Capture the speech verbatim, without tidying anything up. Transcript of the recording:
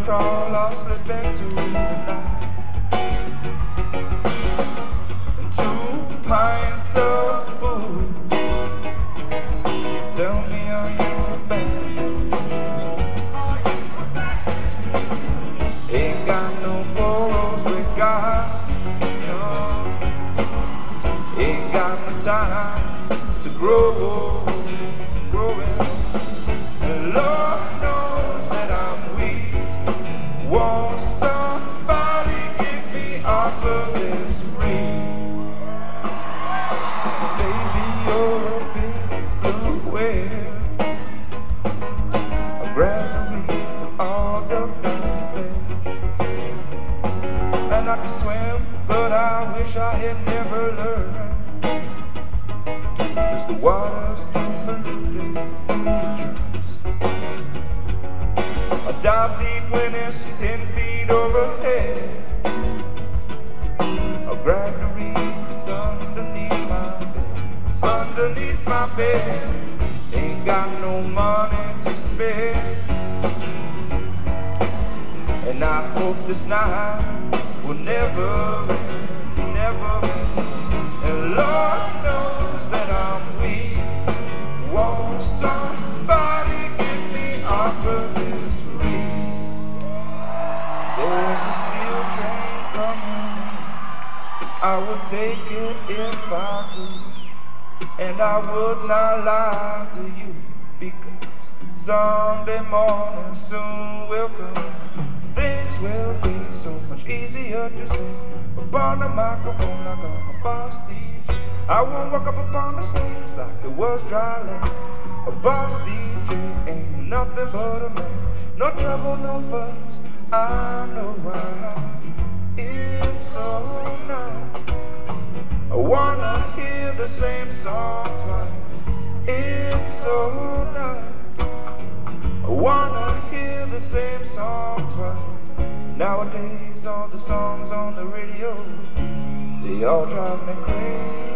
crawl or slip into the night. And two pints of booze. Tell me, are you back? Ain't got no morals with God, no. Ain't got no time to grow, growing. And Lord knows that I'm weak. Won't somebody get me off of this reef? Baby, you're a big blue whale. I grab the reef for all the benefit. And I can swim, but I wish I had never learned. Cause the water's too polluted. I dive deep when it's ten feet overhead. I grab the reef that's underneath my bed. It's underneath my bed. Ain't got no money to spare. And I hope this night will never end, never end. And Lord knows that I'm weak. Won't somebody get me off of this reef? There's a steel train coming in. I would take it if I could. And I would not lie to you, because Sunday morning soon will come. Things will be so much easier to say upon the microphone like I'm a bar stage. I won't walk up upon the stage like it was dry land. A bar D J ain't nothing but a man. No trouble, no fuss, I know why. It's so nice. I wanna hear the same song twice. It's so nice. I wanna hear the same song twice. Nowadays all the songs on the radio, they all drive me crazy.